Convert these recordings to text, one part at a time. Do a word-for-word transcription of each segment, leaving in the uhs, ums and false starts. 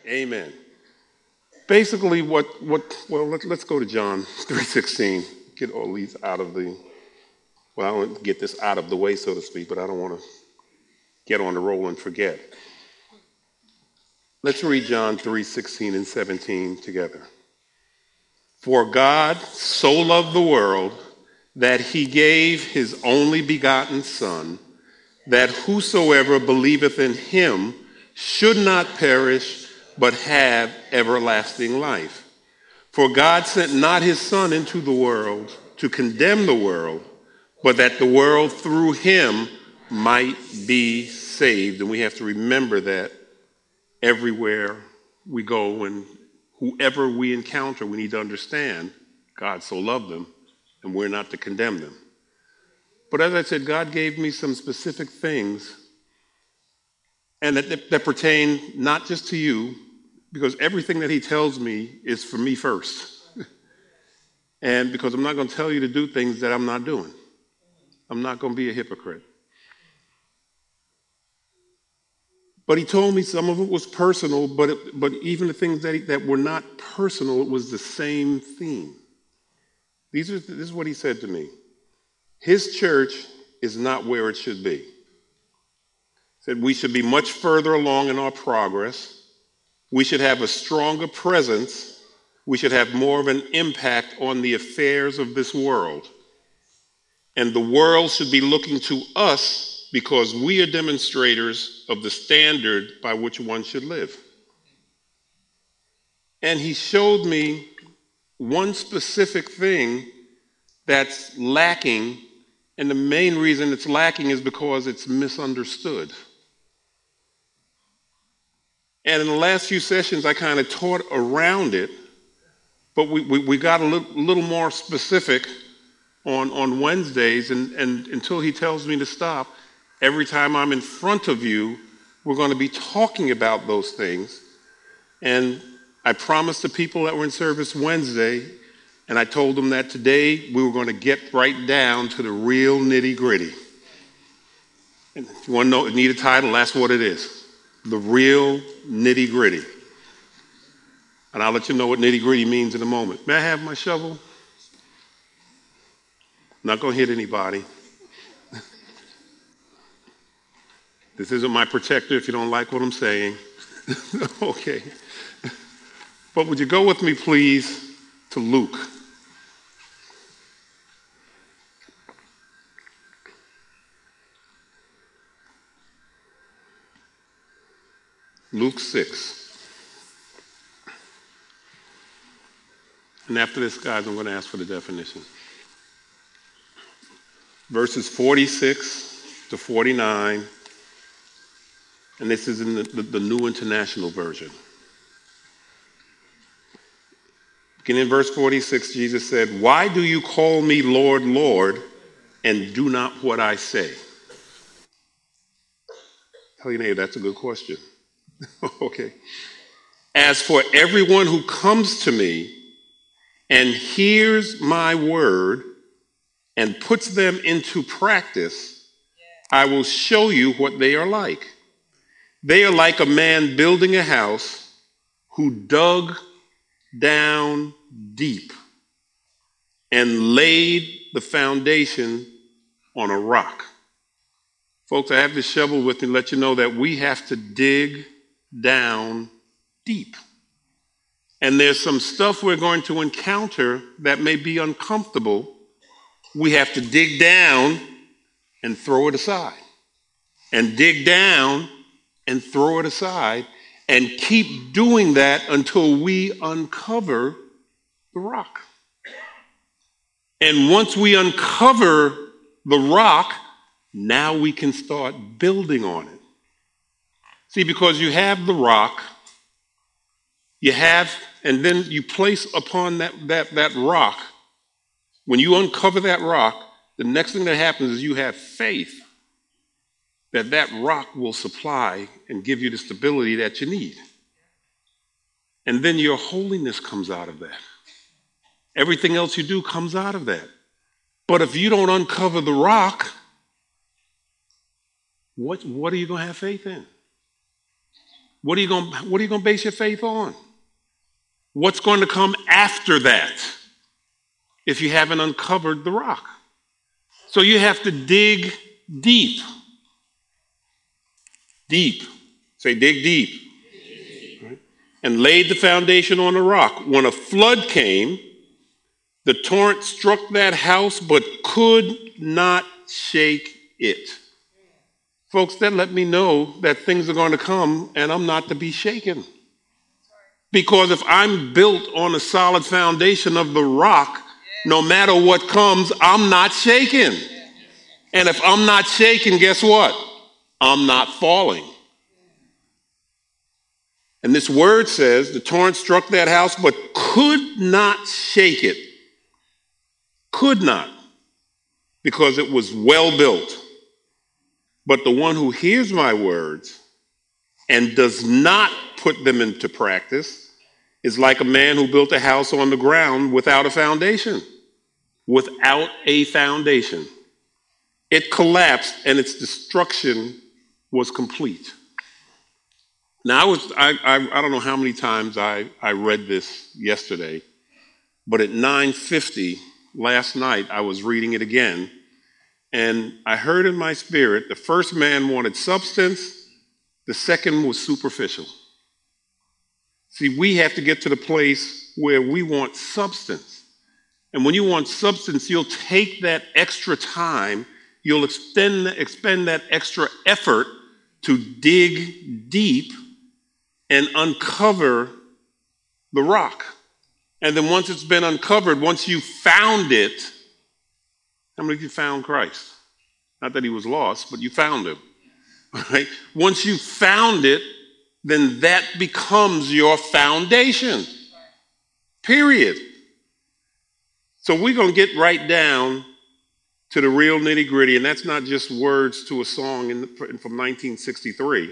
Amen. Basically, what, what well, let, let's go to John three sixteen. Get all these out of the, well, I want to get this out of the way, so to speak, but I don't want to get on the roll and forget. Let's read John three sixteen and seventeen together. For God so loved the world that he gave his only begotten Son, that whosoever believeth in him should not perish, but have everlasting life. For God sent not his Son into the world to condemn the world, but that the world through him might be saved. And we have to remember that everywhere we go and whoever we encounter, we need to understand God so loved them, and we're not to condemn them. But as I said, God gave me some specific things and that, that, that pertain not just to you, because everything that he tells me is for me first. And because I'm not going to tell you to do things that I'm not doing. I'm not going to be a hypocrite. But he told me some of it was personal, but it, but even the things that, he, that were not personal, it was the same theme. These are, this is what he said to me. His church is not where it should be. He said we should be much further along in our progress. We should have a stronger presence. We should have more of an impact on the affairs of this world. And the world should be looking to us because we are demonstrators of the standard by which one should live. And he showed me one specific thing that's lacking, and the main reason it's lacking is because it's misunderstood. And in the last few sessions, I kind of taught around it, but we, we, we got a little, little more specific on, on Wednesdays, and, and until he tells me to stop, every time I'm in front of you, we're going to be talking about those things. And I promised the people that were in service Wednesday, and I told them that today we were going to get right down to the real nitty-gritty. And if you want to know, need a title, that's what it is. The real nitty-gritty. And I'll let you know what nitty-gritty means in a moment. May I have my shovel? I'm not going to hit anybody. This isn't my protector if you don't like what I'm saying. Okay. But would you go with me, please, to Luke? Luke six. And after this, guys, I'm going to ask for the definition. Verses forty-six to forty-nine. And this is in the, the, the New International Version. Beginning in verse forty-six, Jesus said, "Why do you call me Lord, Lord, and do not what I say?" Tell your neighbor, that's a good question. Okay. "As for everyone who comes to me and hears my word and puts them into practice, I will show you what they are like. They are like a man building a house who dug down deep and laid the foundation on a rock." Folks, I have this shovel with me to let you know that we have to dig down deep. And there's some stuff we're going to encounter that may be uncomfortable. We have to dig down and throw it aside. And dig down and throw it aside. And keep doing that until we uncover the rock. And once we uncover the rock, now we can start building on it. See, because you have the rock, you have, and then you place upon that, that, that rock, when you uncover that rock, the next thing that happens is you have faith that that rock will supply and give you the stability that you need. And then your holiness comes out of that. Everything else you do comes out of that. But if you don't uncover the rock, what, what are you going to have faith in? What are you going, what are you going to base your faith on? What's going to come after that if you haven't uncovered the rock? So you have to dig deep. Deep. Say, dig deep. Right? And laid the foundation on the rock. When a flood came, the torrent struck that house, but could not shake it. Folks, that let me know that things are going to come and I'm not to be shaken. Because if I'm built on a solid foundation of the rock, no matter what comes, I'm not shaken. And if I'm not shaken, guess what? I'm not falling. And this word says the torrent struck that house, but could not shake it. Could not, because it was well built. But the one who hears my words and does not put them into practice is like a man who built a house on the ground without a foundation. Without a foundation. It collapsed and its destruction was complete. Now, I was I, I, I don't know how many times I, I read this yesterday, but at nine fifty last night, I was reading it again, and I heard in my spirit, the first man wanted substance, the second was superficial. See, we have to get to the place where we want substance. And when you want substance, you'll take that extra time, you'll extend, expend that extra effort to dig deep and uncover the rock. And then once it's been uncovered, once you found it, how many of you found Christ? Not that he was lost, but you found him. Right? Once you found it, then that becomes your foundation. Period. So we're going to get right down to the real nitty gritty, and that's not just words to a song in the, from nineteen sixty-three.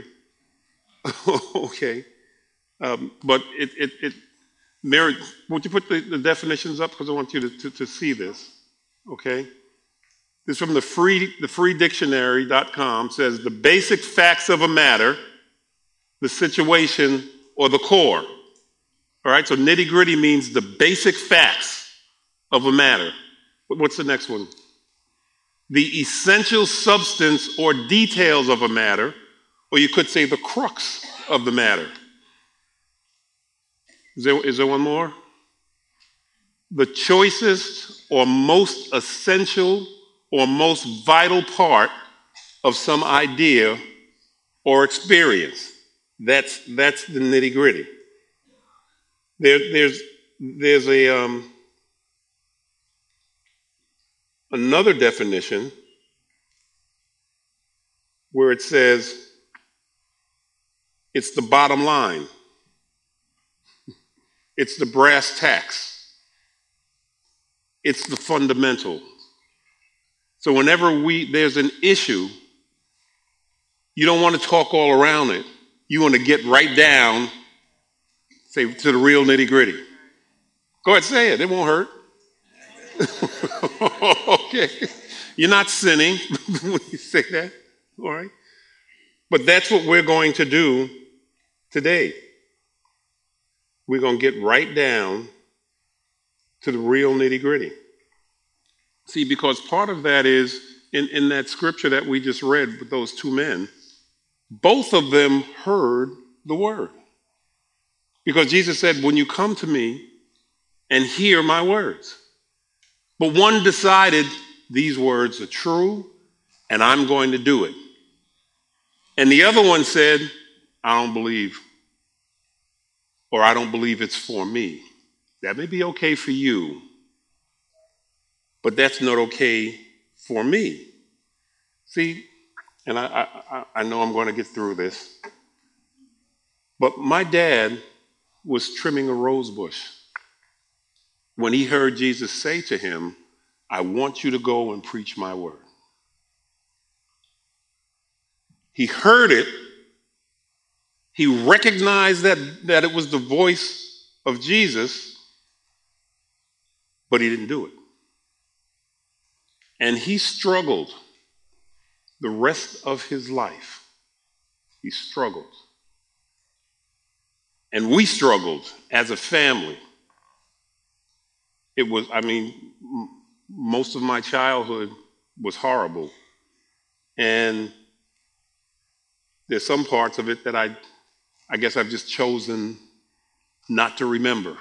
Okay. Um, but it, it, it Mary, won't you put the, the definitions up? Because I want you to, to, to see this. Okay? This is from the free, the free dictionary dot com. Says the basic facts of a matter, the situation, or the core. All right? So nitty gritty means the basic facts of a matter. What's the next one? The essential substance or details of a matter, or you could say the crux of the matter. Is there, is there one more? The choicest or most essential or most vital part of some idea or experience. That's, that's the nitty gritty. There, there's, there's a, um, another definition where it says it's the bottom line. It's the brass tacks. It's the fundamental. So whenever we there's an issue, you don't want to talk all around it. You want to get right down, say, to the real nitty gritty. Go ahead, say it. It won't hurt. Okay. You're not sinning when you say that. All right. But that's what we're going to do today. We're going to get right down to the real nitty gritty. See, because part of that is in, in that scripture that we just read with those two men, both of them heard the word. Because Jesus said, when you come to me and hear my words. But one decided these words are true and I'm going to do it. And the other one said, I don't believe, or I don't believe it's for me. That may be okay for you, but that's not okay for me. See, and I, I, I know I'm going to get through this, but my dad was trimming a rose bush when he heard Jesus say to him, I want you to go and preach my word. He heard it. He recognized that, that it was the voice of Jesus, but he didn't do it. And he struggled the rest of his life. He struggled. And we struggled as a family. It was, I mean, m- most of my childhood was horrible. And there's some parts of it that I, I guess I've just chosen not to remember.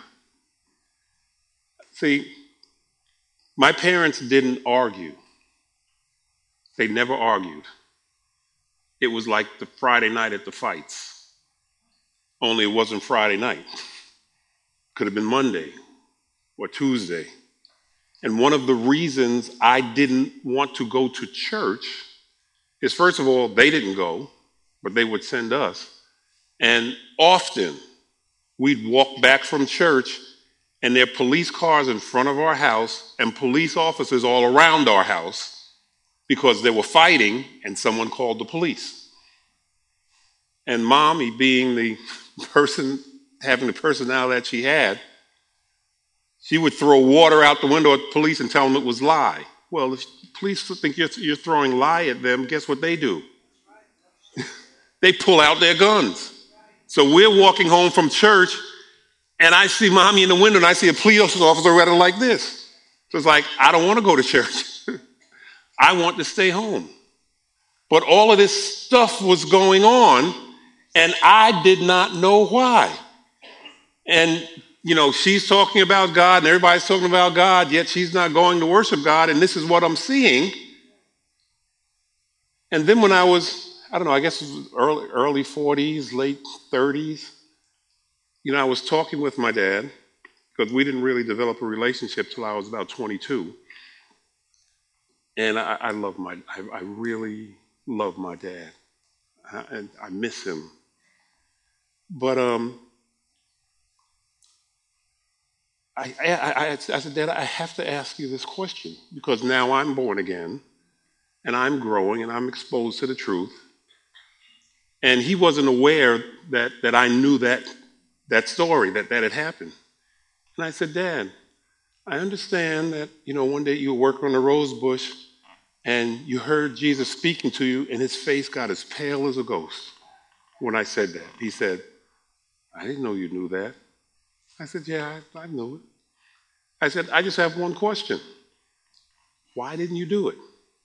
See, my parents didn't argue. They never argued. It was like the Friday night at the fights. Only it wasn't Friday night. Could have been Monday or Tuesday. And one of the reasons I didn't want to go to church is, first of all, they didn't go, but they would send us. And often we'd walk back from church and there are police cars in front of our house and police officers all around our house because they were fighting and someone called the police. And Mommy, being the person, having the personality that she had, she would throw water out the window at the police and tell them it was lye. Well, if police think you're, you're throwing lye at them, guess what they do? They pull out their guns. So we're walking home from church, and I see Mommy in the window, and I see a police officer running like this. So it's like, I don't want to go to church. I want to stay home. But all of this stuff was going on, and I did not know why. And, you know, she's talking about God, and everybody's talking about God, yet she's not going to worship God, and this is what I'm seeing. And then when I was, I don't know, I guess it was early, early forties, late thirties, you know, I was talking with my dad, because we didn't really develop a relationship till I was about twenty-two. And I, I love my, I, I really love my dad. I, and I miss him. But um, I, I, I, I said, Dad, I have to ask you this question, because now I'm born again, and I'm growing, and I'm exposed to the truth. And he wasn't aware that, that I knew that, that story, that that had happened. And I said, Dad, I understand that, you know, one day you were working on the rose bush, and you heard Jesus speaking to you, and his face got as pale as a ghost when I said that. He said, I didn't know you knew that. I said, yeah, I, I knew it. I said, I just have one question. Why didn't you do it?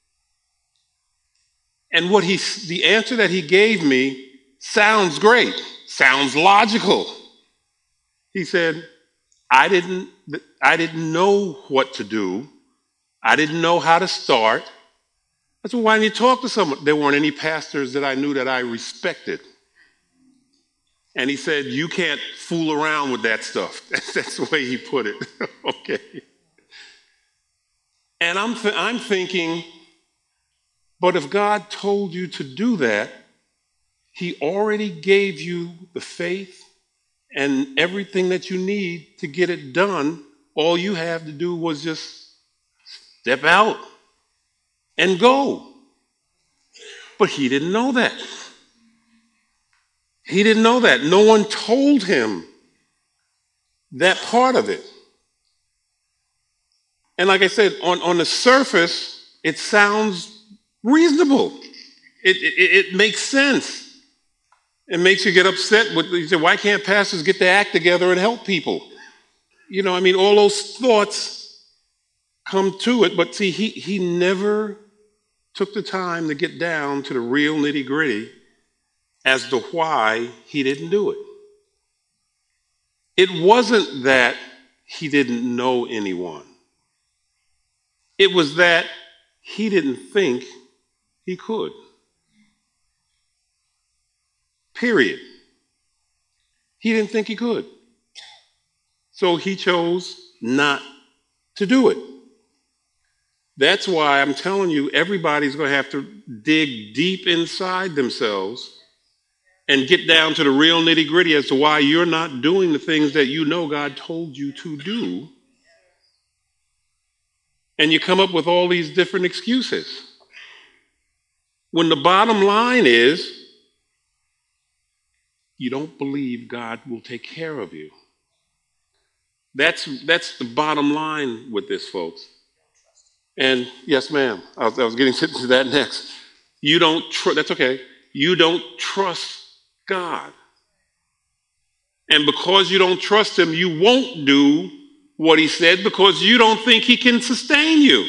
And what he, the answer that he gave me sounds great, sounds logical. He said, I didn't, I didn't know what to do. I didn't know how to start. I said, why didn't you talk to someone? There weren't any pastors that I knew that I respected. And he said, you can't fool around with that stuff. That's the way he put it. Okay. And I'm, th- I'm thinking, but if God told you to do that, he already gave you the faith and everything that you need to get it done. All you have to do was just step out and go. But he didn't know that. He didn't know that. No one told him that part of it. And like I said, on, on the surface, it sounds reasonable. It, it, it makes sense. It makes you get upset with, you say, why can't pastors get their act together and help people? You know, I mean, all those thoughts come to it, but see, he, he never took the time to get down to the real nitty-gritty as to why he didn't do it. It wasn't that he didn't know anyone. It was that he didn't think he could. Period. He didn't think he could. So he chose not to do it. That's why I'm telling you, everybody's going to have to dig deep inside themselves and get down to the real nitty-gritty as to why you're not doing the things that you know God told you to do. And you come up with all these different excuses. When the bottom line is, you don't believe God will take care of you. That's, that's the bottom line with this, folks. And yes, ma'am, I was, I was getting to that next. You don't trust, that's okay. You don't trust God. And because you don't trust him, you won't do what he said because you don't think he can sustain you.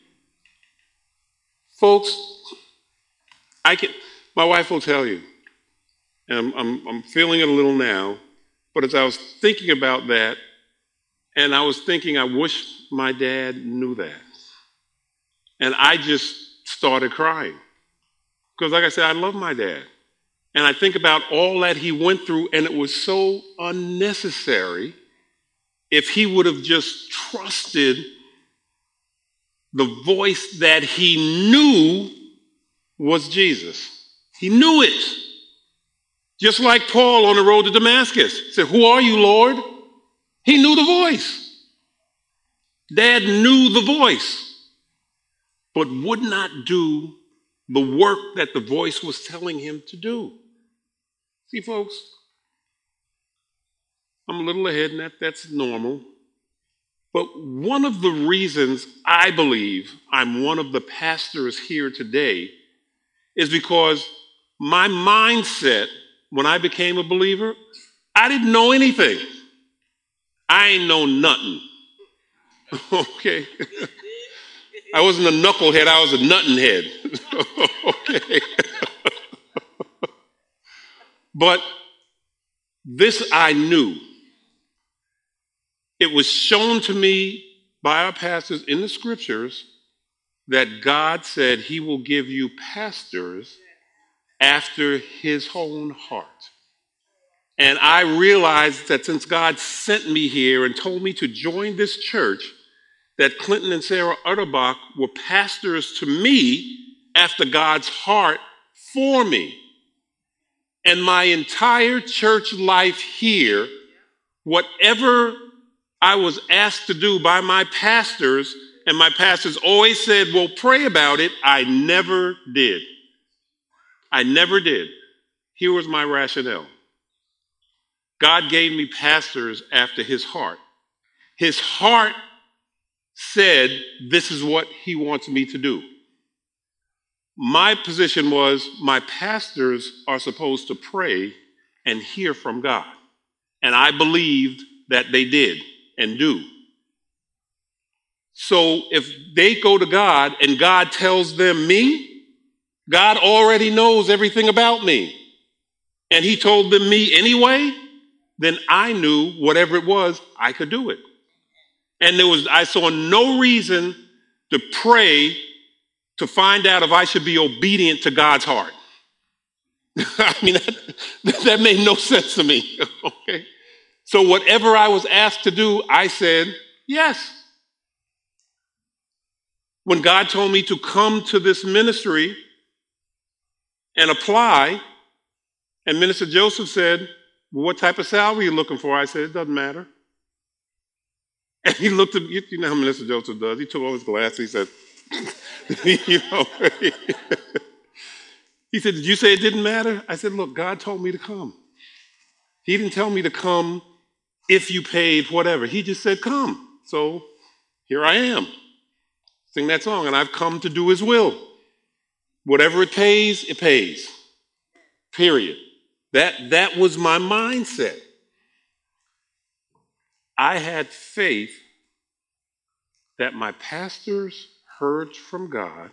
Folks, I can, my wife will tell you, and I'm, I'm, I'm feeling it a little now, but as I was thinking about that, and I was thinking, I wish my dad knew that. And I just started crying. Because like I said, I love my dad. And I think about all that he went through, and it was so unnecessary if he would have just trusted the voice that he knew was Jesus. He knew it. Just like Paul on the road to Damascus. He said, "Who are you, Lord?" He knew the voice. Dad knew the voice, but would not do the work that the voice was telling him to do. See, folks, I'm a little ahead, and that, that's normal. But one of the reasons I believe I'm one of the pastors here today is because my mindset when I became a believer, I didn't know anything. I ain't know nothing. Okay? I wasn't a knucklehead, I was a nuttin' head. Okay? But this I knew. It was shown to me by our pastors in the scriptures that God said he will give you pastors after his own heart. And I realized that since God sent me here and told me to join this church, that Clinton and Sarah Utterbach were pastors to me after God's heart for me. And my entire church life here, whatever I was asked to do by my pastors, and my pastors always said, well, pray about it, I never did. I never did. Here was my rationale. God gave me pastors after his heart. His heart said, this is what he wants me to do. My position was, my pastors are supposed to pray and hear from God. And I believed that they did and do. So if they go to God and God tells them me, God already knows everything about me. And he told them me anyway, then I knew whatever it was, I could do it. And there was, I saw no reason to pray to find out if I should be obedient to God's heart. I mean, that, that made no sense to me. Okay. So whatever I was asked to do, I said, yes. When God told me to come to this ministry and apply, and Minister Joseph said, well, what type of salary are you looking for? I said, it doesn't matter. And he looked at, you know how Minister Joseph does. He took off his glasses. He said, you know, he said, did you say it didn't matter? I said, look, God told me to come. He didn't tell me to come if you paid whatever. He just said, come. So here I am. Sing that song. And I've come to do his will. Whatever it pays, it pays. Period. That, that was my mindset. I had faith that my pastors heard from God,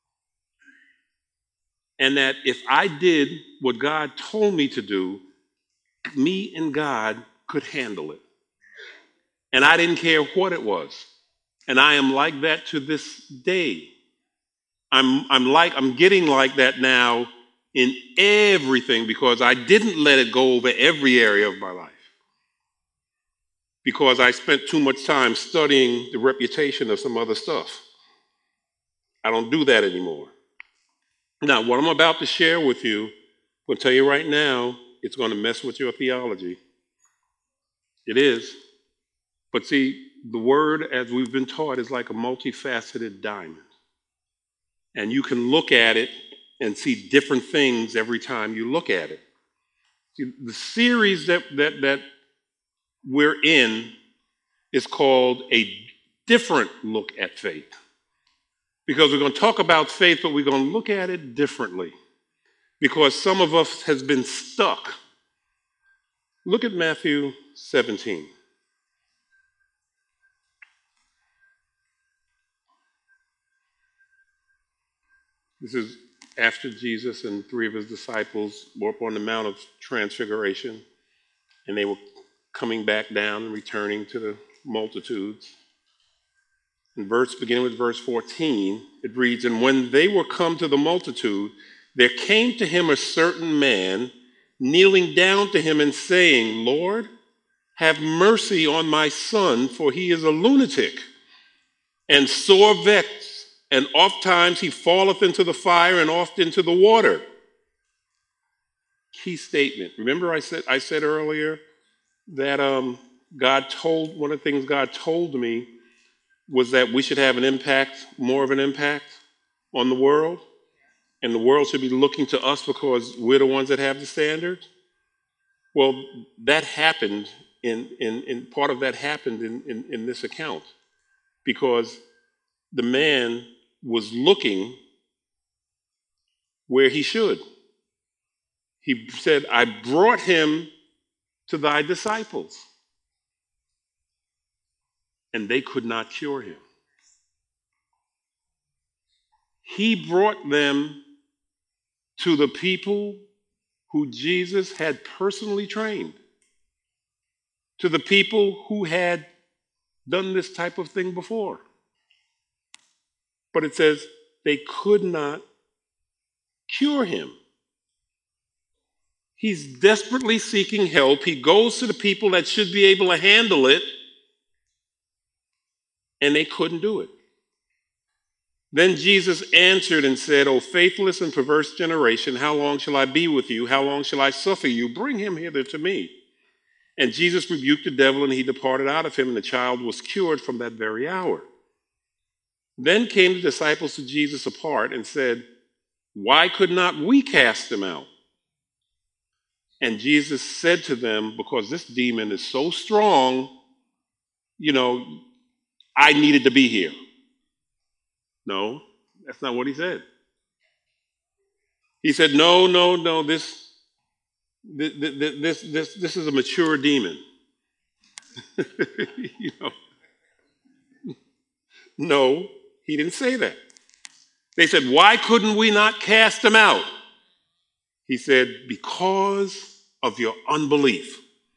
and that if I did what God told me to do, me and God could handle it. And I didn't care what it was. And I am like that to this day. I'm, I'm like, I'm getting like that now in everything because I didn't let it go over every area of my life. Because I spent too much time studying the reputation of some other stuff. I don't do that anymore. Now, what I'm about to share with you, I'm going to tell you right now, it's going to mess with your theology. It is. But see, the word, as we've been taught, is like a multifaceted diamond. And you can look at it and see different things every time you look at it. See, the series that, that, that we're in is called A Different Look at Faith. Because we're going to talk about faith, but we're going to look at it differently. Because some of us has been stuck Look at Matthew seventeen. This is after Jesus and three of his disciples were up on the Mount of Transfiguration, and they were coming back down and returning to the multitudes. In verse, beginning with verse fourteen, it reads, "And when they were come to the multitude, there came to him a certain man, kneeling down to him and saying, Lord, have mercy on my son, for he is a lunatic, and sore vexed, and oft times he falleth into the fire and oft into the water." Key statement. Remember I said I said earlier that um, God told, one of the things God told me was that we should have an impact, more of an impact on the world, and the world should be looking to us because we're the ones that have the standard. Well, that happened in, in, in part of that happened in, in, in this account, because the man was looking where he should. He said, I brought him to thy disciples, and they could not cure him. He brought them to the people who Jesus had personally trained, to the people who had done this type of thing before. But it says they could not cure him. He's desperately seeking help. He goes to the people that should be able to handle it, and they couldn't do it. Then Jesus answered and said, O faithless and perverse generation, how long shall I be with you? How long shall I suffer you? Bring him hither to me. And Jesus rebuked the devil, and he departed out of him, and the child was cured from that very hour. Then came the disciples to Jesus apart and said, Why could not we cast him out? And Jesus said to them, Because this demon is so strong, you know, I needed to be here. No, that's not what he said. He said, no, no, no, this, this, this, this, this is a mature demon. you know. No, he didn't say that. They said, why couldn't we not cast him out? He said, because of your unbelief.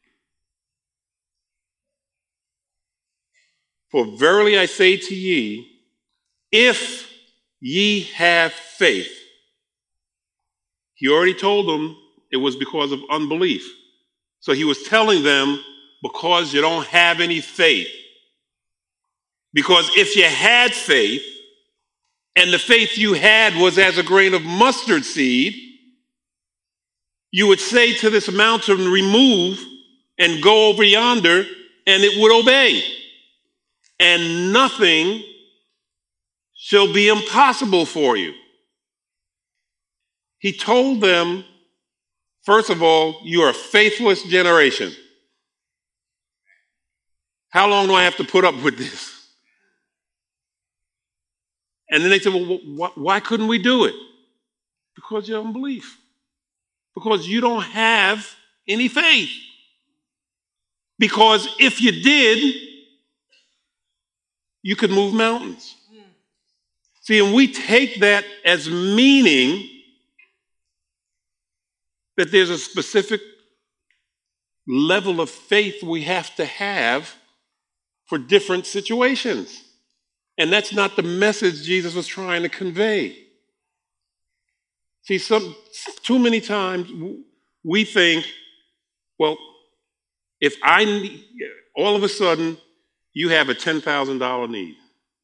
For verily I say to ye, if ye have faith. He already told them it was because of unbelief. So he was telling them, because you don't have any faith. Because if you had faith, and the faith you had was as a grain of mustard seed, you would say to this mountain, remove and go over yonder, and it would obey. And nothing shall be impossible for you. He told them, first of all, you are a faithless generation. How long do I have to put up with this? And then they said, well, wh- why couldn't we do it? Because your unbelief. Because you don't have any faith. Because if you did, you could move mountains. See, and we take that as meaning that there's a specific level of faith we have to have for different situations. And that's not the message Jesus was trying to convey. See, some, too many times we think, well, if I need, all of a sudden you have a ten thousand dollars need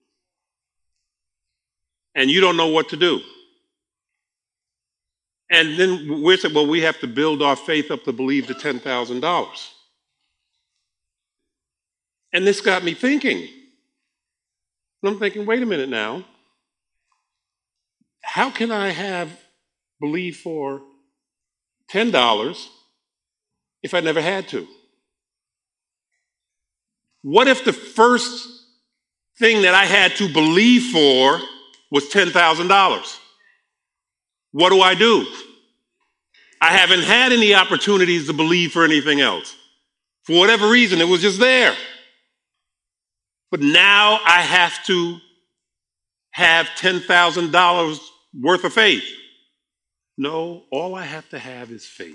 and you don't know what to do. And then we're saying, well, we have to build our faith up to believe the ten thousand dollars. And this got me thinking. And I'm thinking, wait a minute now. How can I have believe for ten dollars if I never had to? What if the first thing that I had to believe for was ten thousand dollars? What do I do? I haven't had any opportunities to believe for anything else. For whatever reason, it was just there. But now I have to have ten thousand dollars worth of faith. No, all I have to have is faith.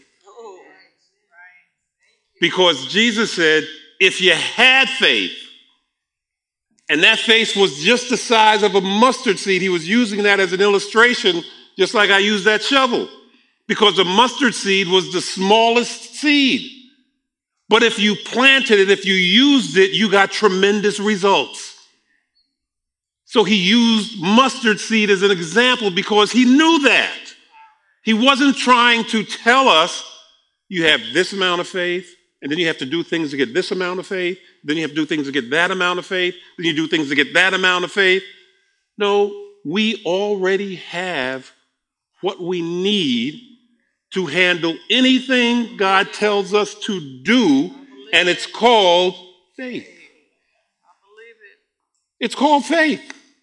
Because Jesus said, if you had faith, and that faith was just the size of a mustard seed, he was using that as an illustration, just like I used that shovel. Because the mustard seed was the smallest seed. But if you planted it, if you used it, you got tremendous results. So he used mustard seed as an example because he knew that. He wasn't trying to tell us, you have this amount of faith, and then you have to do things to get this amount of faith, then you have to do things to get that amount of faith, then you do things to get that amount of faith. No, we already have what we need to handle anything God tells us to do, and it's called faith. I believe it. It's called faith.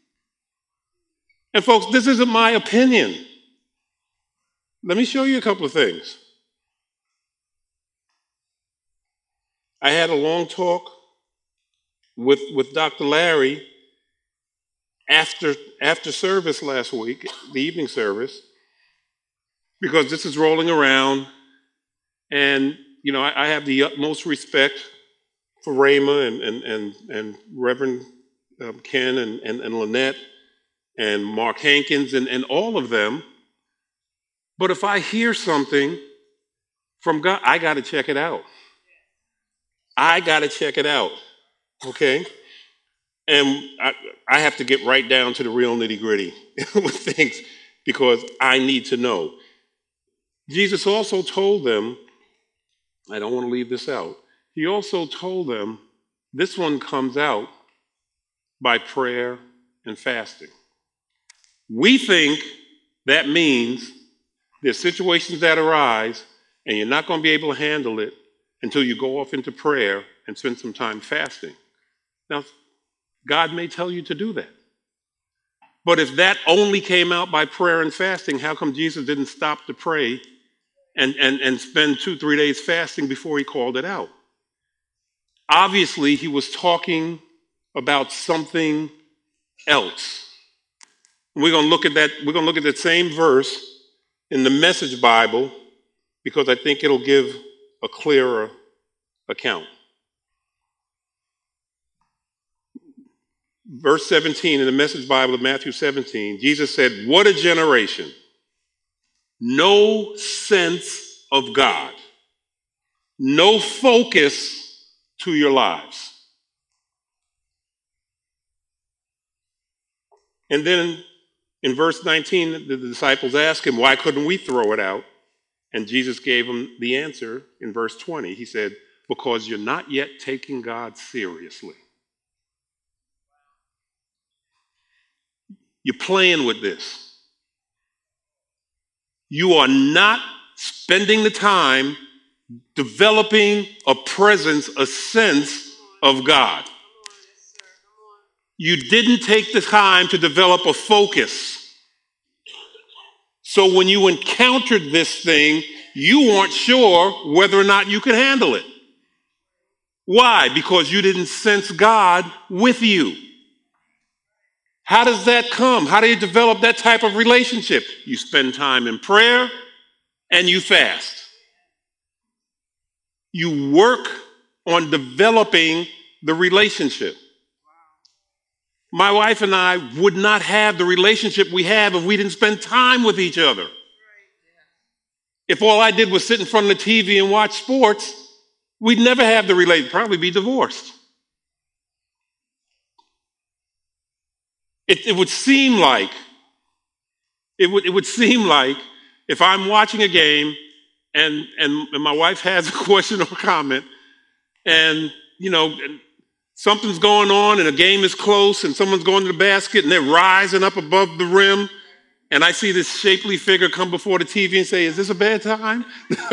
And folks, this isn't my opinion. Let me show you a couple of things. I had a long talk with, with Doctor Larry after, after service last week, the evening service, because this is rolling around, and you know I, I have the utmost respect for Rhema and and and, and Reverend um, Ken and, and and Lynette and Mark Hankins and, and all of them. But if I hear something from God, I got to check it out. I got to check it out, okay? And I, I have to get right down to the real nitty-gritty with things because I need to know. Jesus also told them, I don't want to leave this out, he also told them this one comes out by prayer and fasting. We think that means there's situations that arise and you're not going to be able to handle it until you go off into prayer and spend some time fasting. Now, God may tell you to do that. But if that only came out by prayer and fasting, how come Jesus didn't stop to pray and, and, and spend two, three days fasting before he called it out? Obviously, he was talking about something else. We're going to look at that, we're going to look at that same verse in the Message Bible because I think it'll give a clearer account. Verse seventeen in the Message Bible of Matthew seventeen, Jesus said, "What a generation. No sense of God. No focus to your lives." And then in verse nineteen, the disciples asked him, why couldn't we throw it out? And Jesus gave them the answer in verse twenty. He said, because you're not yet taking God seriously. You're playing with this. You are not spending the time developing a presence, a sense of God. You didn't take the time to develop a focus. So when you encountered this thing, you weren't sure whether or not you could handle it. Why? Because you didn't sense God with you. How does that come? How do you develop that type of relationship? You spend time in prayer and you fast. You work on developing the relationship. My wife and I would not have the relationship we have if we didn't spend time with each other. If all I did was sit in front of the T V and watch sports, we'd never have the relationship, probably be divorced. It, it would seem like, it would, it would seem like if I'm watching a game and, and, and my wife has a question or comment and, you know, something's going on and a game is close and someone's going to the basket and they're rising up above the rim and I see this shapely figure come before the T V and say, is this a bad time?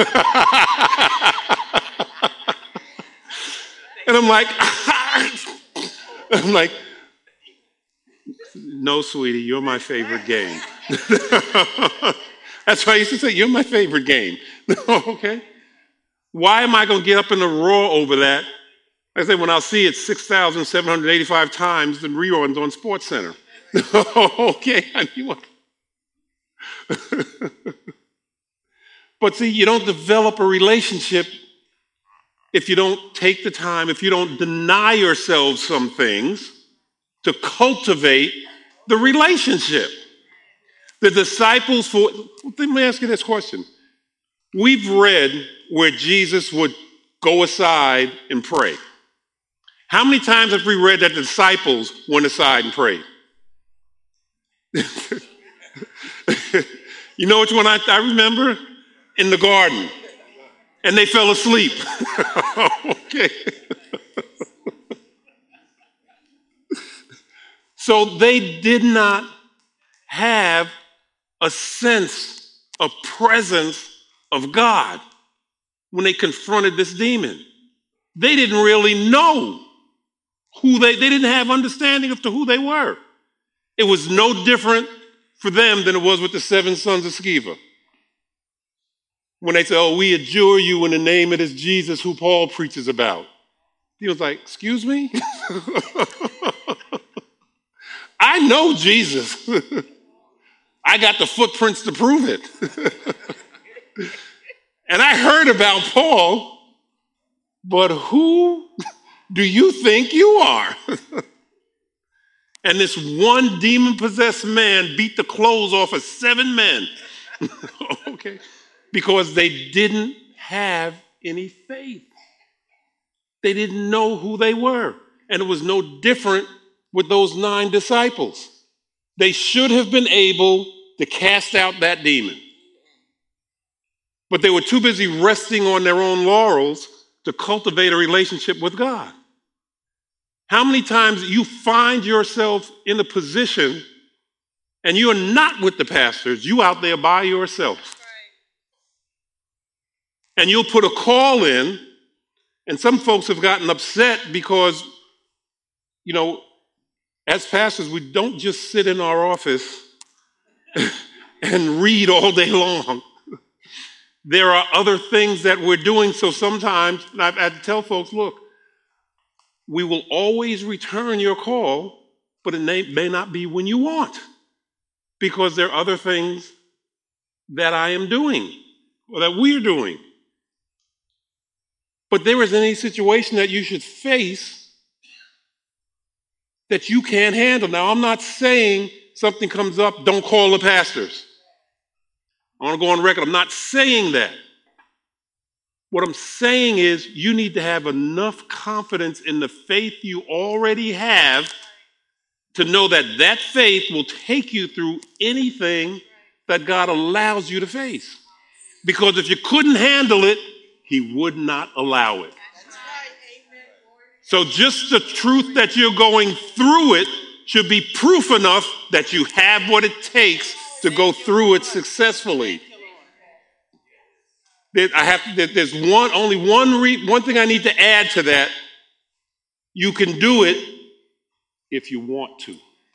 And I'm like, I'm like, no, sweetie, you're my favorite game. That's why I used to say, you're my favorite game. Okay? Why am I going to get up in a roar over that? I say, when I'll see it six thousand seven hundred eighty-five times, the reruns on SportsCenter. Okay? I mean, what? But see, you don't develop a relationship if you don't take the time, if you don't deny yourself some things to cultivate the relationship. The disciples, for, let me ask you this question. We've read where Jesus would go aside and pray. How many times have we read that the disciples went aside and prayed? You know which one I, I remember? In the garden. And they fell asleep. Okay. So they did not have a sense of presence of God when they confronted this demon. They didn't really know who they, they didn't have understanding of to who they were. It was no different for them than it was with the seven sons of Sceva. When they say, oh, we adjure you in the name of this Jesus who Paul preaches about. He was like, excuse me? I know Jesus. I got the footprints to prove it. And I heard about Paul, but who do you think you are? And this one demon-possessed man beat the clothes off of seven men. Okay. Because they didn't have any faith. They didn't know who they were. And it was no different with those nine disciples. They should have been able to cast out that demon. But they were too busy resting on their own laurels to cultivate a relationship with God. How many times you find yourself in a position and you're not with the pastors, you out there by yourself. And you'll put a call in, and some folks have gotten upset because, you know, as pastors, we don't just sit in our office and read all day long. There are other things that we're doing, so sometimes I've had to tell folks, look, we will always return your call, but it may, may not be when you want, because there are other things that I am doing, or that we're doing. But there isn't any situation that you should face that you can't handle. Now, I'm not saying something comes up, don't call the pastors. I want to go on record. I'm not saying that. What I'm saying is you need to have enough confidence in the faith you already have to know that that faith will take you through anything that God allows you to face. Because if you couldn't handle it, He would not allow it. So just the truth that you're going through it should be proof enough that you have what it takes to go through it successfully. I have, there's one, only one, re, one thing I need to add to that. You can do it if you want to.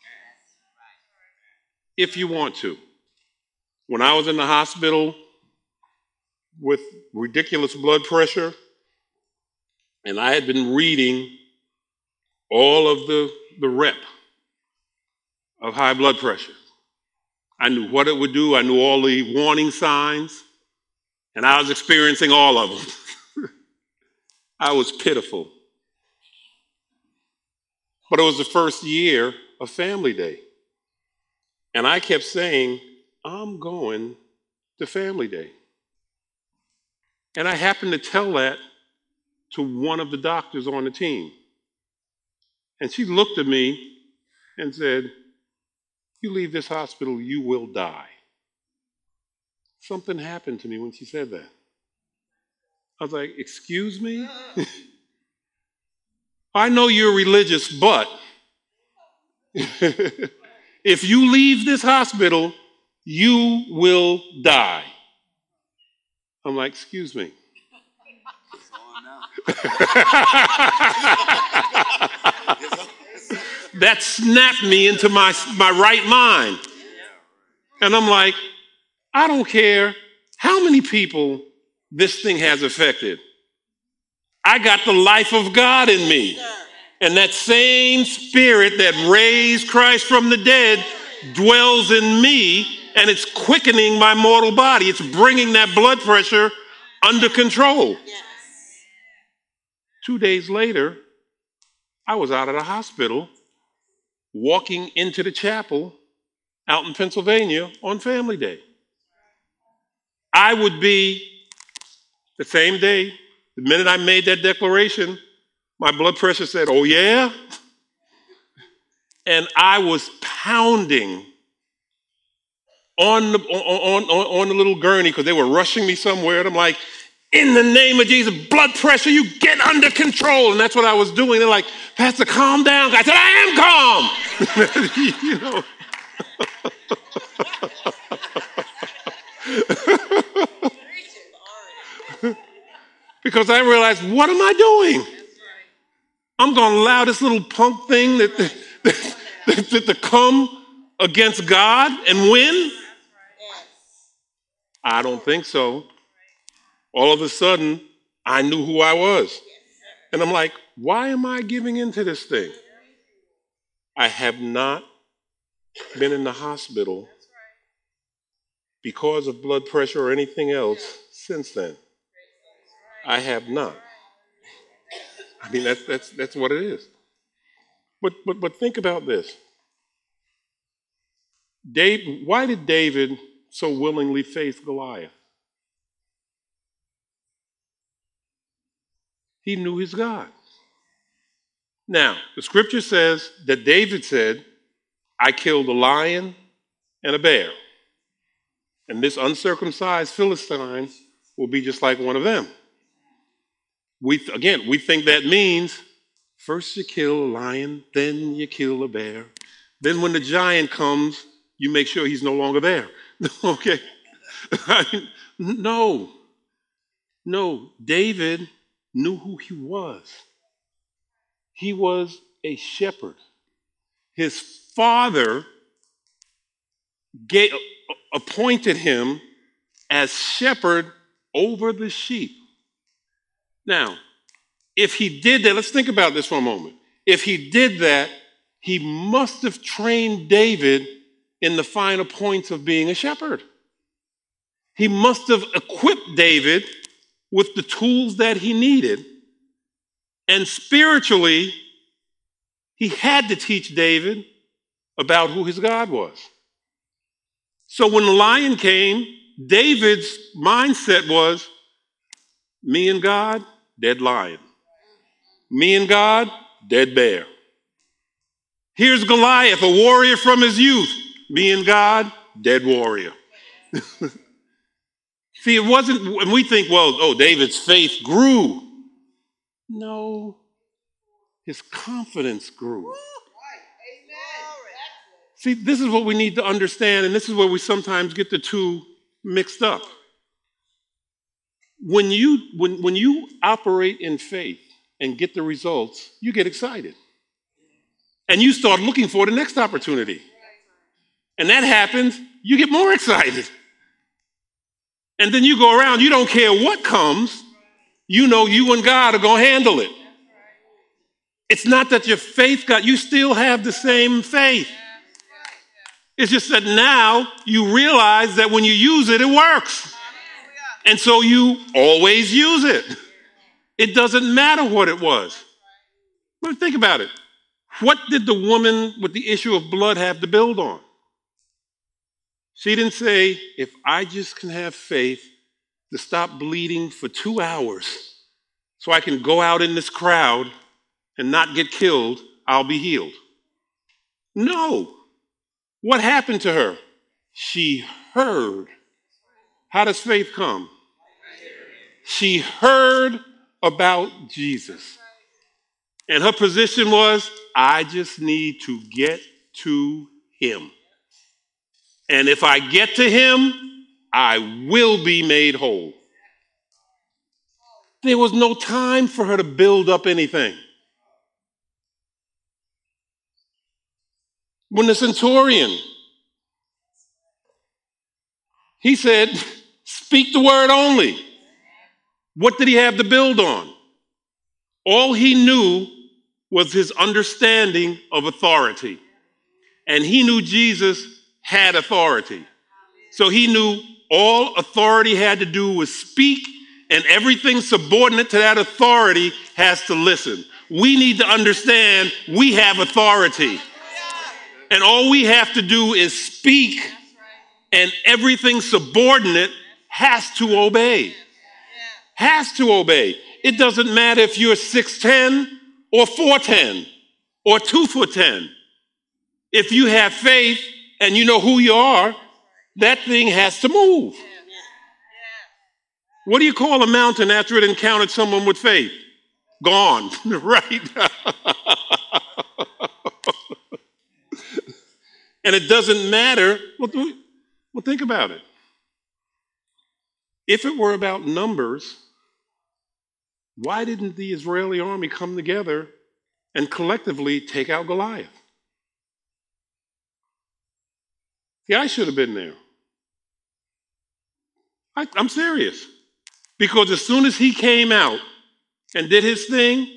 If you want to. When I was in the hospital with ridiculous blood pressure, and I had been reading all of the, the rep of high blood pressure. I knew what it would do. I knew all the warning signs, and I was experiencing all of them. I was pitiful. But it was the first year of Family Day. And I kept saying, I'm going to Family Day. And I happened to tell that to one of the doctors on the team. And she looked at me and said, you leave this hospital, you will die. Something happened to me when she said that. I was like, excuse me? I know you're religious, but if you leave this hospital, you will die. I'm like, excuse me. That snapped me into my, my right mind. And I'm like, I don't care how many people this thing has affected. I got the life of God in me. And that same spirit that raised Christ from the dead dwells in me, and it's quickening my mortal body. It's bringing that blood pressure under control. Two days later, I was out of the hospital walking into the chapel out in Pennsylvania on Family Day. I would be, the same day, the minute I made that declaration, my blood pressure said, oh yeah? And I was pounding on the, on, on, on the little gurney because they were rushing me somewhere. And I'm like, in the name of Jesus, blood pressure, you get under control. And that's what I was doing. They're like, Pastor, calm down. I said, I am calm. You know. Because I realized, what am I doing? I'm going to allow this little punk thing that, that, that, that to come against God and win? I don't think so. All of a sudden, I knew who I was. And I'm like, why am I giving into this thing? I have not been in the hospital because of blood pressure or anything else since then. I have not. I mean, that's that's that's what it is. But but but think about this. Dave, why did David so willingly face Goliath? He knew his God. Now, the scripture says that David said, I killed a lion and a bear. And this uncircumcised Philistine will be just like one of them. We again, we think that means first you kill a lion, then you kill a bear. Then when the giant comes, you make sure he's no longer there. Okay? No. No. David knew who he was. He was a shepherd. His father gave, appointed him as shepherd over the sheep. Now, if he did that, let's think about this for a moment. If he did that, he must have trained David in the finer points of being a shepherd. He must have equipped David with the tools that he needed. And spiritually, he had to teach David about who his God was. So when the lion came, David's mindset was, me and God, dead lion. Me and God, dead bear. Here's Goliath, a warrior from his youth. Me and God, dead warrior. See, it wasn't, when we think, well, oh, David's faith grew. No, his confidence grew. See, this is what we need to understand, and this is where we sometimes get the two mixed up. When you, when, when you operate in faith and get the results, you get excited. And you start looking for the next opportunity. And that happens, you get more excited. And then you go around, you don't care what comes, you know you and God are going to handle it. It's not that your faith got, you still have the same faith. It's just that now you realize that when you use it, it works. And so you always use it. It doesn't matter what it was. But think about it. What did the woman with the issue of blood have to build on? She didn't say, if I just can have faith to stop bleeding for two hours so I can go out in this crowd and not get killed, I'll be healed. No. What happened to her? She heard. How does faith come? She heard about Jesus. And her position was, I just need to get to him. And if I get to him, I will be made whole. There was no time for her to build up anything. When the centurion, He said, speak the word only. What did he have to build on? All he knew was his understanding of authority. And he knew Jesus had authority. So he knew all authority had to do was speak, and everything subordinate to that authority has to listen. We need to understand we have authority. And all we have to do is speak, and everything subordinate has to obey. Has to obey. It doesn't matter if you're six ten or four ten or two foot ten. If you have faith and you know who you are, that thing has to move. What do you call a mountain after it encountered someone with faith? Gone, right? And it doesn't matter. Well, well, think about it. If it were about numbers, why didn't the Israeli army come together and collectively take out Goliath? See, I should have been there. I, I'm serious. Because as soon as he came out and did his thing,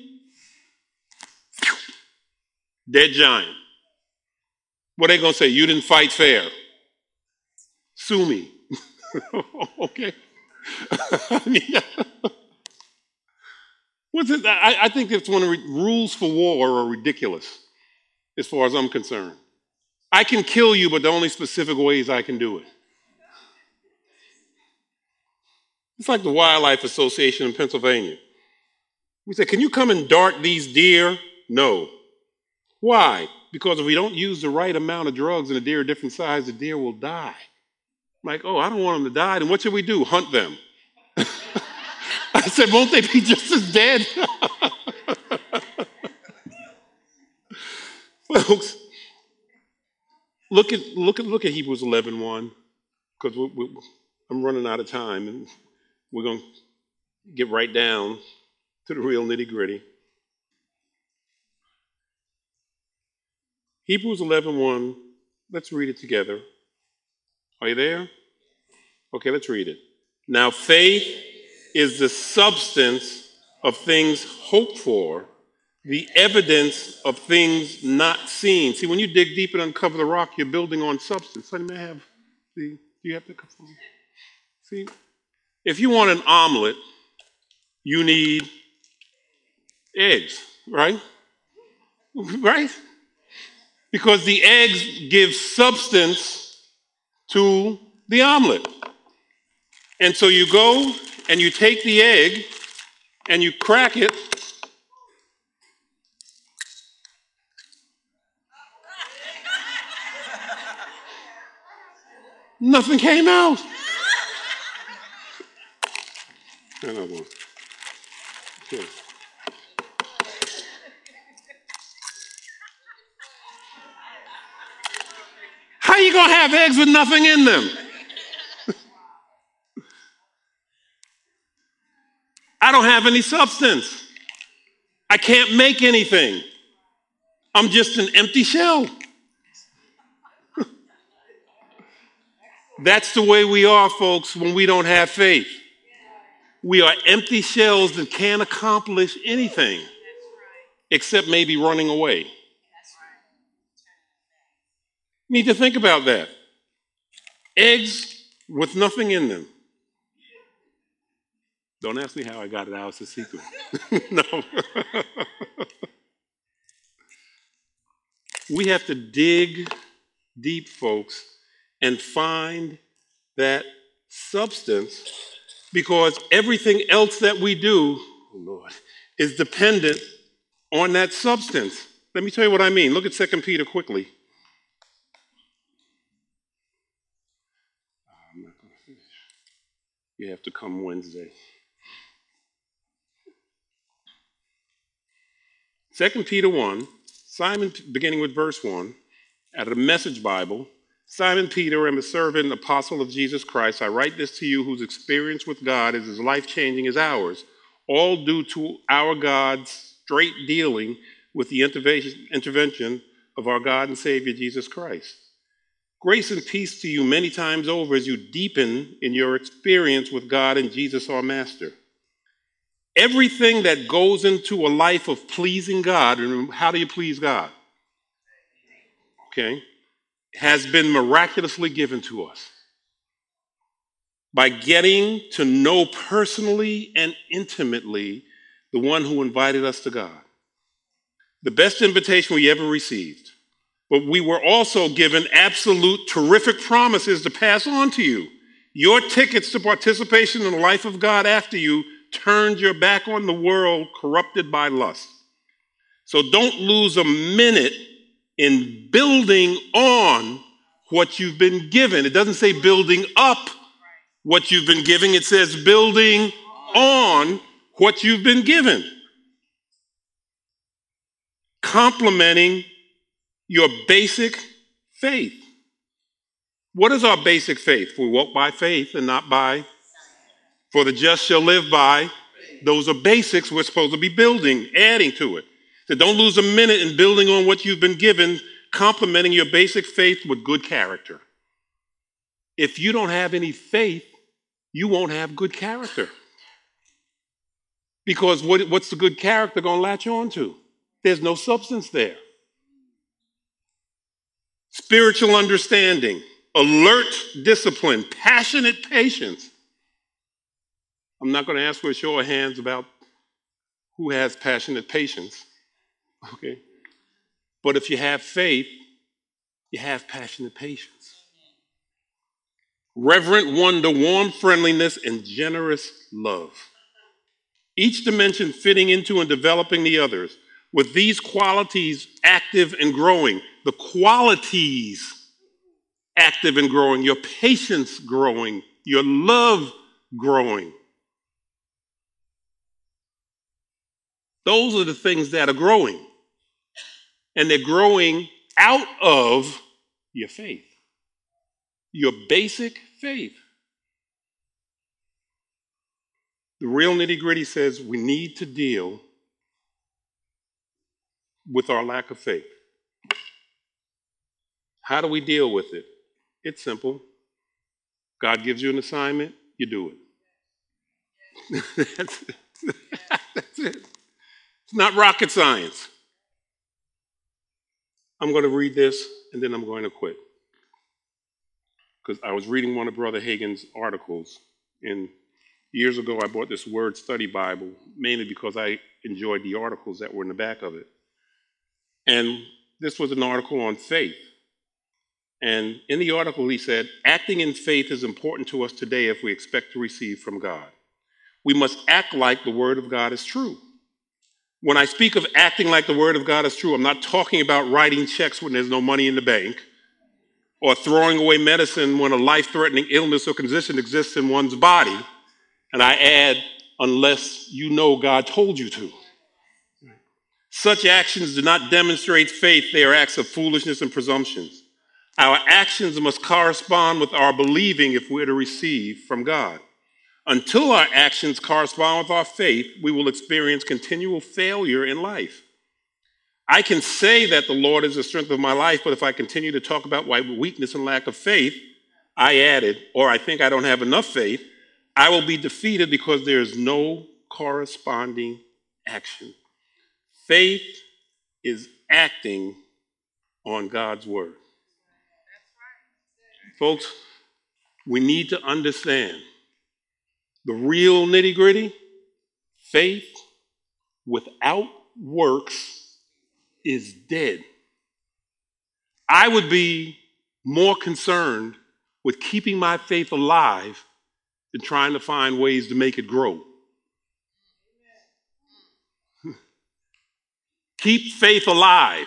dead giant. What are they going to say? You didn't fight fair. Sue me. Okay. I mean, what's it? I, I think it's one of the rules for war are ridiculous, as far as I'm concerned. I can kill you, but the only specific ways I can do it. It's like the Wildlife Association in Pennsylvania. We say, can you come and dart these deer? No. Why? Because if we don't use the right amount of drugs in a deer of different size, the deer will die. I'm like, oh, I don't want them to die. Then what should we do? Hunt them. I said, won't they be just as dead? Folks, look at look at look at Hebrews eleven one, because we, we, I'm running out of time, and we're going to get right down to the real nitty gritty. Hebrews eleven one. Let's read it together. Are you there? Okay, let's read it. Now, faith is the substance of things hoped for, the evidence of things not seen. See, when you dig deep and uncover the rock, you're building on substance. So you may have, see, you have to, see, if you want an omelet, you need eggs, right? Right? Because the eggs give substance to the omelet. And so you go and you take the egg and you crack it. Nothing came out. Another one. Okay. How are you going to have eggs with nothing in them? I don't have any substance. I can't make anything. I'm just an empty shell. That's the way we are, folks, when we don't have faith. We are empty shells that can't accomplish anything except maybe running away. Need to think about that. Eggs with nothing in them. Don't ask me how I got it out. It's a secret. No. We have to dig deep, folks, and find that substance, because everything else that we do, oh Lord, is dependent on that substance. Let me tell you what I mean. Look at Second Peter quickly. I'm not going to finish. You have to come Wednesday. Second Peter one, Simon, beginning with verse one, out of the Message Bible. Simon Peter, am a servant and apostle of Jesus Christ. I write this to you whose experience with God is as life-changing as ours, all due to our God's straight dealing with the intervention of our God and Savior Jesus Christ. Grace and peace to you many times over as you deepen in your experience with God and Jesus our Master. Everything that goes into a life of pleasing God, and how do you please God? Okay, has been miraculously given to us by getting to know personally and intimately the one who invited us to God. The best invitation we ever received. But we were also given absolute terrific promises to pass on to you. Your tickets to participation in the life of God after you turned your back on the world corrupted by lust. So don't lose a minute in building on what you've been given. It doesn't say building up what you've been given. It says building on what you've been given. Complementing your basic faith. What is our basic faith? We walk by faith and not by. For the just shall live by. Those are basics we're supposed to be building, adding to it. So don't lose a minute in building on what you've been given, complementing your basic faith with good character. If you don't have any faith, you won't have good character. Because what, what's the good character going to latch on to? There's no substance there. Spiritual understanding, alert discipline, passionate patience. I'm not going to ask for a show of hands about who has passionate patience, okay? But if you have faith, you have passionate patience. Reverent wonder, warm friendliness, and generous love. Each dimension fitting into and developing the others. With these qualities active and growing, the qualities active and growing, your patience growing, your love growing. Those are the things that are growing. And they're growing out of your faith, your basic faith. The real nitty-gritty says we need to deal with our lack of faith. How do we deal with it? It's simple. God gives you an assignment, you do it. That's it. That's it. It's not rocket science. I'm going to read this and then I'm going to quit. Because I was reading one of Brother Hagin's articles, and years ago I bought this Word Study Bible, mainly because I enjoyed the articles that were in the back of it. And this was an article on faith. And in the article he said, acting in faith is important to us today if we expect to receive from God. We must act like the Word of God is true. When I speak of acting like the Word of God is true, I'm not talking about writing checks when there's no money in the bank, or throwing away medicine when a life-threatening illness or condition exists in one's body. And I add, unless you know God told you to. Such actions do not demonstrate faith. They are acts of foolishness and presumptions. Our actions must correspond with our believing if we're to receive from God. Until our actions correspond with our faith, we will experience continual failure in life. I can say that the Lord is the strength of my life, but if I continue to talk about my weakness and lack of faith, I added, or I think I don't have enough faith, I will be defeated because there is no corresponding action. Faith is acting on God's word. Folks, we need to understand the real nitty-gritty. Faith without works is dead. I would be more concerned with keeping my faith alive than trying to find ways to make it grow. Keep faith alive,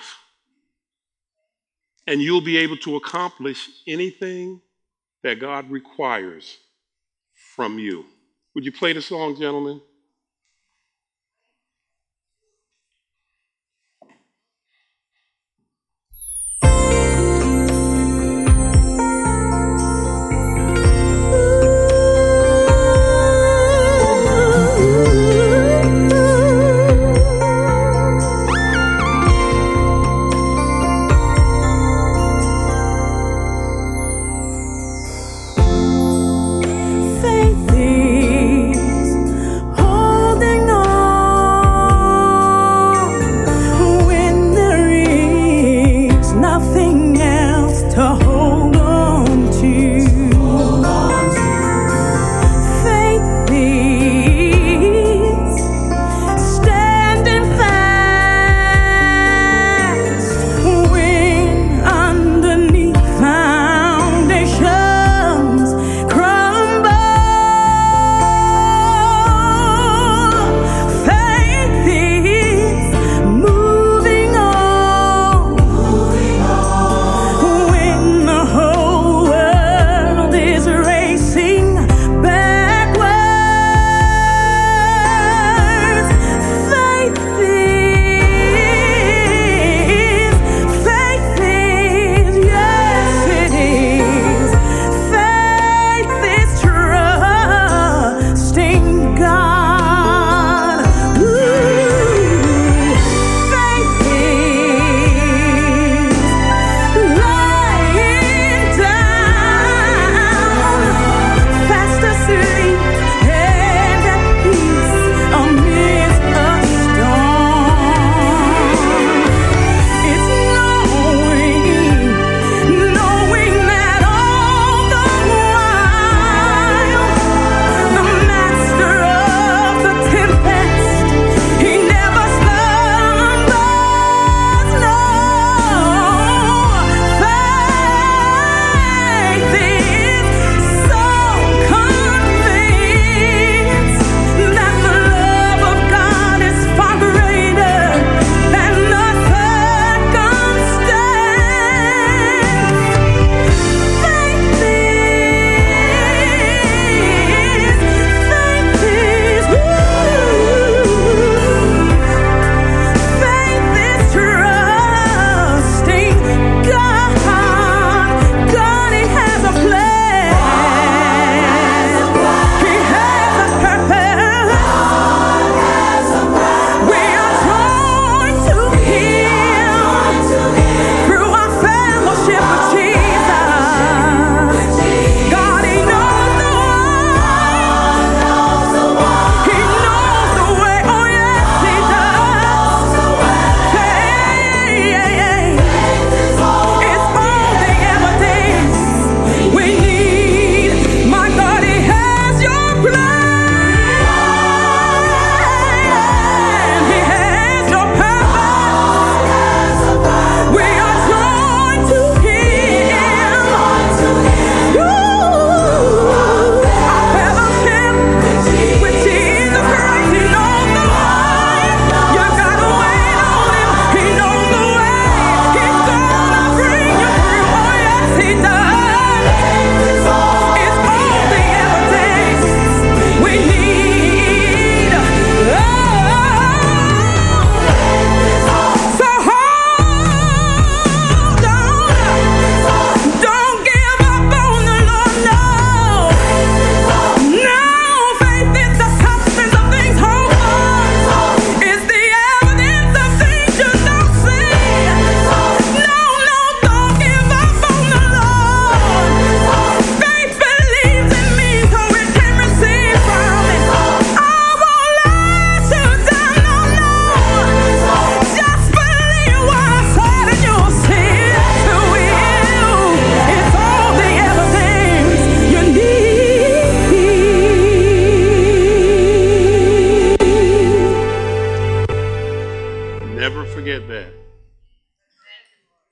and you'll be able to accomplish anything that God requires from you. Would you play the song, gentlemen?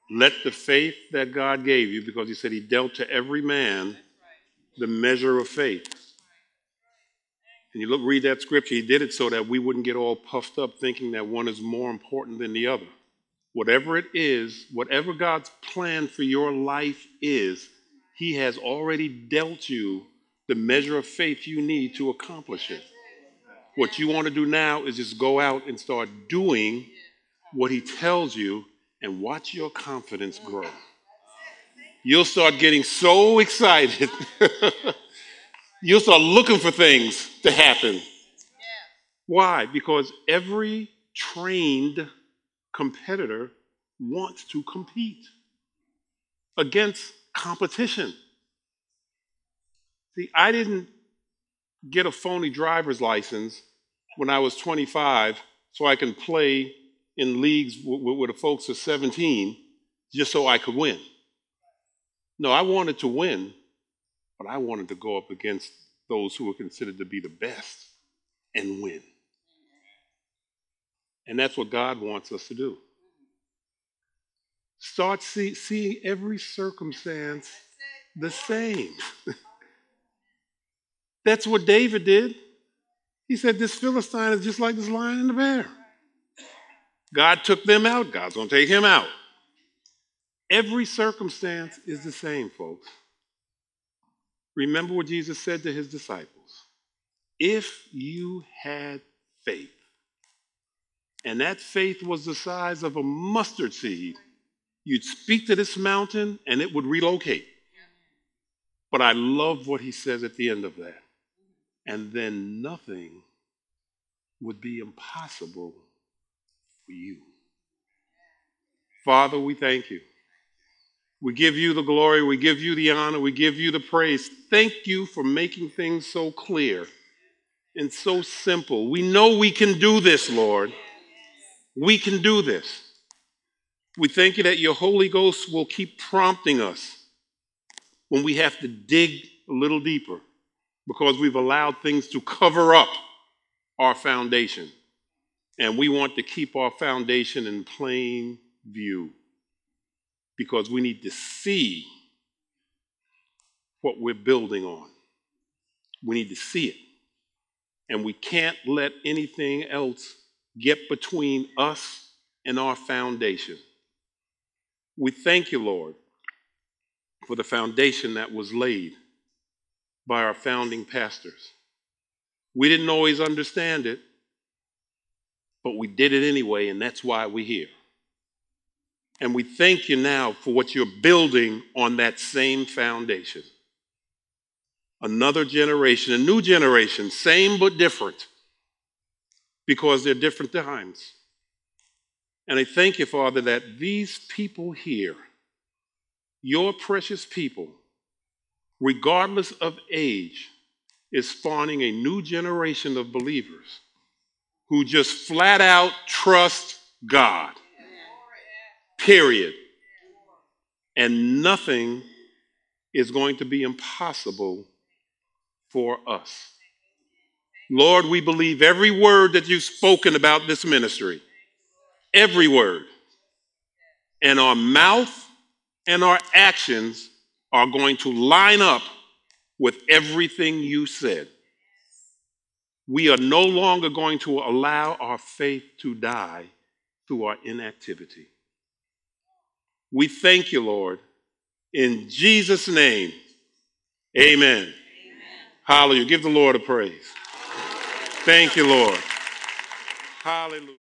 Let the faith that God gave you, because he said he dealt to every man the measure of faith. And you look, read that scripture, he did it so that we wouldn't get all puffed up thinking that one is more important than the other. Whatever it is, whatever God's plan for your life is, he has already dealt you the measure of faith you need to accomplish it. What you want to do now is just go out and start doing what he tells you and watch your confidence grow. You'll start getting so excited. You'll start looking for things to happen. Why? Because every trained competitor wants to compete against competition. See, I didn't get a phony driver's license when I was twenty-five so I can play in leagues with the folks at seventeen just so I could win. No, I wanted to win, but I wanted to go up against those who were considered to be the best and win. And that's what God wants us to do. Start see, seeing every circumstance the same. That's what David did. He said, this Philistine is just like this lion and the bear. God took them out. God's going to take him out. Every circumstance is the same, folks. Remember what Jesus said to his disciples. If you had faith, and that faith was the size of a mustard seed, you'd speak to this mountain and it would relocate. But I love what he says at the end of that. And then nothing would be impossible for you. Father, we thank you. We give you the glory. We give you the honor. We give you the praise. Thank you for making things so clear and so simple. We know we can do this, Lord. We can do this. We thank you that your Holy Ghost will keep prompting us when we have to dig a little deeper because we've allowed things to cover up our foundation. And we want to keep our foundation in plain view because we need to see what we're building on. We need to see it. And we can't let anything else get between us and our foundation. We thank you, Lord, for the foundation that was laid by our founding pastors. We didn't always understand it, but we did it anyway, and that's why we're here. And we thank you now for what you're building on that same foundation. Another generation, a new generation, same but different, because they're different times. And I thank you, Father, that these people here, your precious people, regardless of age, is spawning a new generation of believers who just flat out trust God. Period. And nothing is going to be impossible for us. Lord, we believe every word that you've spoken about this ministry. Every word. And our mouth and our actions are going to line up with everything you said. We are no longer going to allow our faith to die through our inactivity. We thank you, Lord. In Jesus' name, amen. Amen. Hallelujah. Give the Lord a praise. Thank you, Lord. Hallelujah.